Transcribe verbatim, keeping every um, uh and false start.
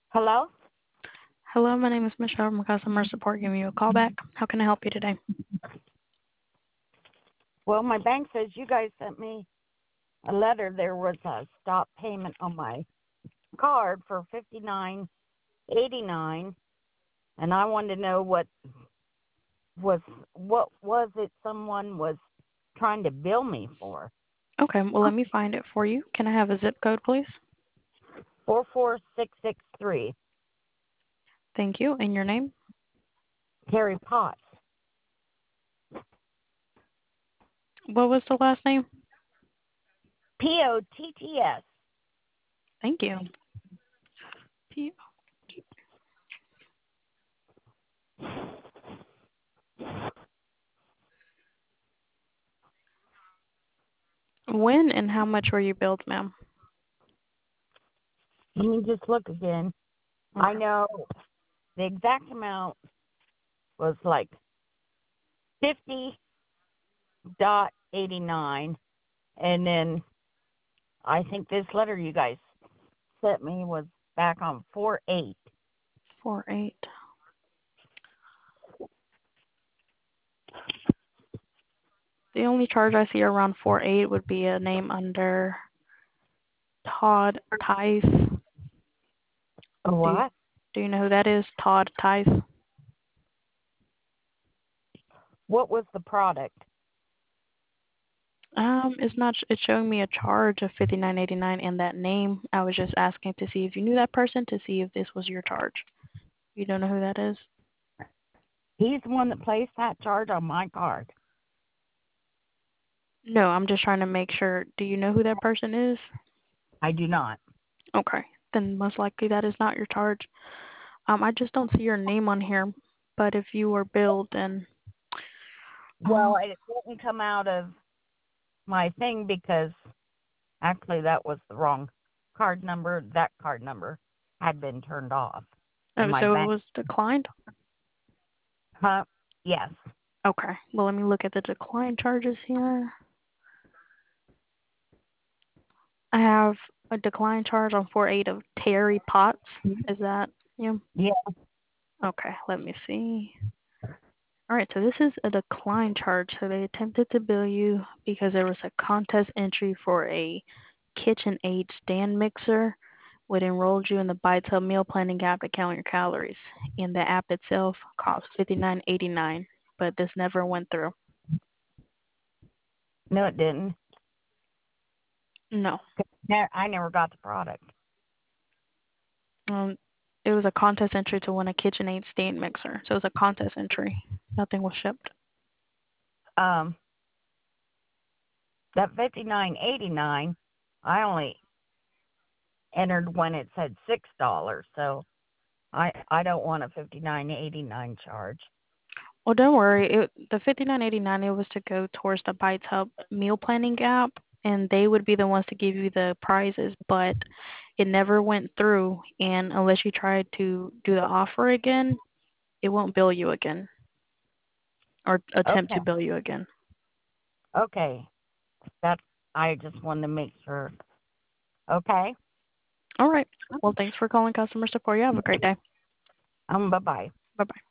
Hello? Hello, my name is Michelle from customer support giving you a call back. How can I help you today? Well, my bank says you guys sent me a letter. There was a stop payment on my card for fifty nine eighty nine, and I wanted to know what was what was it someone was trying to bill me for. Okay, well, let me find it for you. Can I have a zip code, please? Four four six six three. Thank you. And your name? Terry Potts. What was the last name? P O T T S. Thank you. P- When and how much were you billed, ma'am? Let me just look again. I Okay. know the exact amount was like fifty dot eighty nine, and then I think this letter you guys sent me was back on four eight. Four eight. The only charge I see around four eight would be a name under Todd Tice. A Do you, what? do you know who that is? Todd Tice. What was the product? Um, it's not. It's showing me a charge of fifty nine eighty nine and that name. I was just asking to see if you knew that person to see if this was your charge. You don't know who that is? He's the one that placed that charge on my card. No, I'm just trying to make sure. Do you know who that person is? I do not. Okay, then most likely that is not your charge. Um, I just don't see your name on here. But if you were billed, then Well, um, it didn't come out of my thing because actually that was the wrong card number. That card number had been turned off in oh, my so it bank. was declined. Huh? Yes. Okay, well let me look at the decline charges here. I have a decline charge on four eight of Terry Potts. Is that you? Yeah. Okay, let me see. All right, so this is a decline charge. So they attempted to bill you because there was a contest entry for a KitchenAid stand mixer, would enrolled you in the ByteHub meal planning app to count your calories. And the app itself cost fifty nine eighty nine, but this never went through. No, it didn't. No, Ne- I never got the product. um, it was a contest entry to win a KitchenAid stand mixer. So it was a contest entry. Nothing was shipped. Um, that fifty nine eighty nine, I only entered when it said six dollars. So I I don't want a fifty nine eighty nine charge. Well, don't worry. It, the fifty nine eighty nine it was to go towards the ByteHub meal planning app, and they would be the ones to give you the prizes. But it never went through, and unless you try to do the offer again, it won't bill you again or attempt Okay. to bill you again. Okay. That I just wanted to make sure. Okay. All right. Well, thanks for calling customer support. You have a great day. Um. Bye bye. Bye bye.